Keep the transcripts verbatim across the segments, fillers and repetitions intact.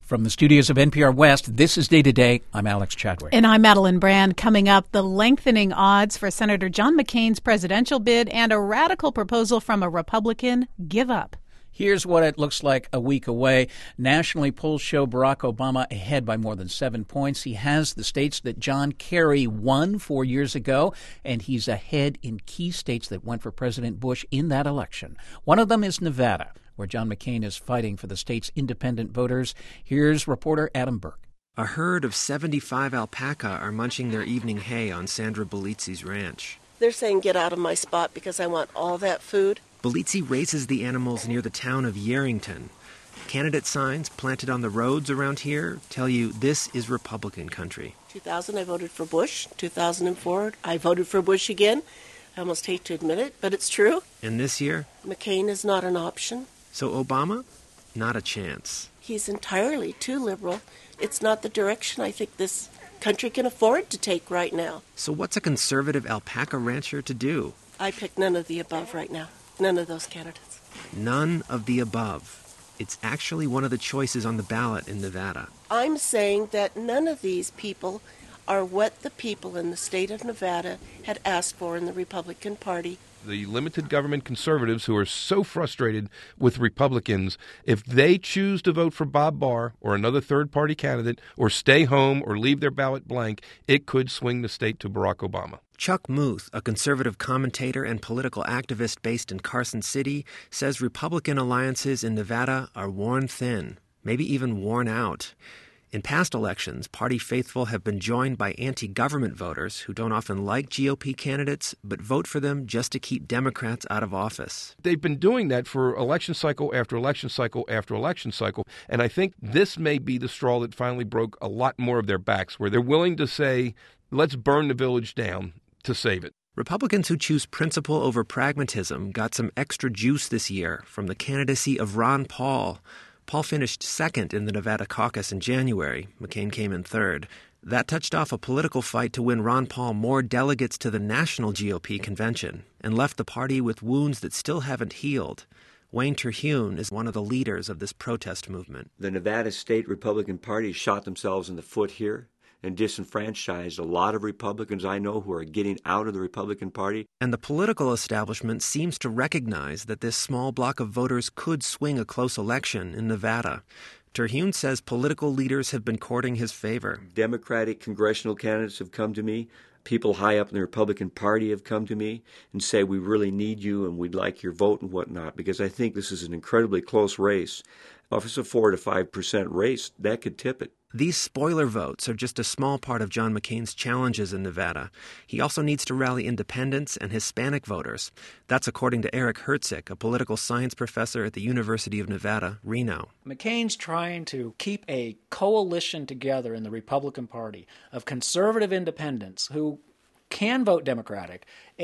From the studios of N P R West, this is Day to Day. I'm Alex Chadwick. And I'm Madeline Brand. Coming up, the lengthening odds for Senator John McCain's presidential bid and a radical proposal from a Republican. Give up. Here's what it looks like a week away. Nationally, polls show Barack Obama ahead by more than seven points. He has the states that John Kerry won four years ago, and he's ahead in key states that went for President Bush in that election. One of them is Nevada, where John McCain is fighting for the state's independent voters. Here's reporter Adam Burke. A herd of seventy-five alpaca are munching their evening hay on Sandra Belizzi's ranch. They're saying, get out of my spot because I want all that food. Belizzi raises the animals near the town of Yerington. Candidate signs planted on the roads around here tell you this is Republican country. two thousand, I voted for Bush. two thousand four, I voted for Bush again. I almost hate to admit it, but it's true. And this year? McCain is not an option. So Obama? Not a chance. He's entirely too liberal. It's not the direction I think this country can afford to take right now. So what's a conservative alpaca rancher to do? I pick none of the above right now. None of those candidates. None of the above. It's actually one of the choices on the ballot in Nevada. I'm saying that none of these people are what the people in the state of Nevada had asked for in the Republican Party. The limited government conservatives who are so frustrated with Republicans, if they choose to vote for Bob Barr or another third-party candidate or stay home or leave their ballot blank, it could swing the state to Barack Obama. Chuck Muth, a conservative commentator and political activist based in Carson City, says Republican alliances in Nevada are worn thin, maybe even worn out. In past elections, party faithful have been joined by anti-government voters who don't often like G O P candidates, but vote for them just to keep Democrats out of office. They've been doing that for election cycle after election cycle after election cycle, and I think this may be the straw that finally broke a lot more of their backs, where they're willing to say, let's burn the village down to save it. Republicans who choose principle over pragmatism got some extra juice this year from the candidacy of Ron Paul. Paul finished second in the Nevada caucus in January. McCain came in third. That touched off a political fight to win Ron Paul more delegates to the national G O P convention and left the party with wounds that still haven't healed. Wayne Terhune is one of the leaders of this protest movement. The Nevada State Republican Party shot themselves in the foot here and disenfranchised a lot of Republicans I know who are getting out of the Republican Party. And the political establishment seems to recognize that this small block of voters could swing a close election in Nevada. Terhune says political leaders have been courting his favor. Democratic congressional candidates have come to me. People high up in the Republican Party have come to me and say, we really need you and we'd like your vote and whatnot, because I think this is an incredibly close race. If it's a four to five percent race, that could tip it. These spoiler votes are just a small part of John McCain's challenges in Nevada. He also needs to rally independents and Hispanic voters. That's according to Eric Herzig, a political science professor at the University of Nevada, Reno. McCain's trying to keep a coalition together in the Republican Party of conservative independents who can vote Democratic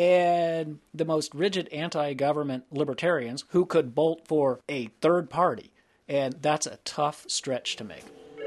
and the most rigid anti-government libertarians who could bolt for a third party. And that's a tough stretch to make.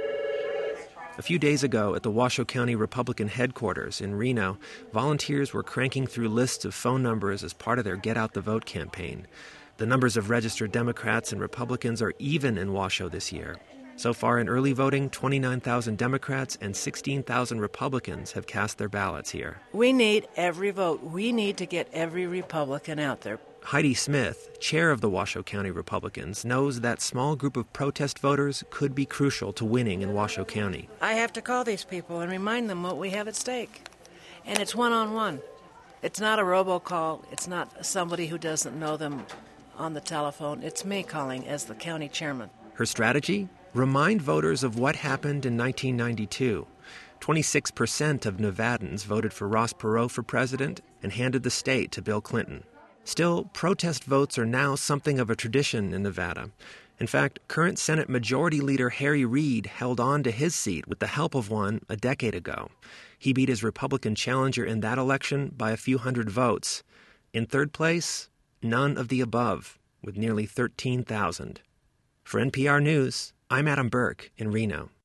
A few days ago at the Washoe County Republican headquarters in Reno, volunteers were cranking through lists of phone numbers as part of their Get Out the Vote campaign. The numbers of registered Democrats and Republicans are even in Washoe this year. So far in early voting, twenty-nine thousand Democrats and sixteen thousand Republicans have cast their ballots here. We need every vote. We need to get every Republican out there. Heidi Smith, chair of the Washoe County Republicans, knows that small group of protest voters could be crucial to winning in Washoe County. I have to call these people and remind them what we have at stake. And it's one-on-one. It's not a robocall. It's not somebody who doesn't know them on the telephone. It's me calling as the county chairman. Her strategy? Remind voters of what happened in nineteen ninety-two. twenty-six percent of Nevadans voted for Ross Perot for president and handed the state to Bill Clinton. Still, protest votes are now something of a tradition in Nevada. In fact, current Senate Majority Leader Harry Reid held on to his seat with the help of one a decade ago. He beat his Republican challenger in that election by a few hundred votes. In third place, none of the above, with nearly thirteen thousand. For N P R News, I'm Adam Burke in Reno.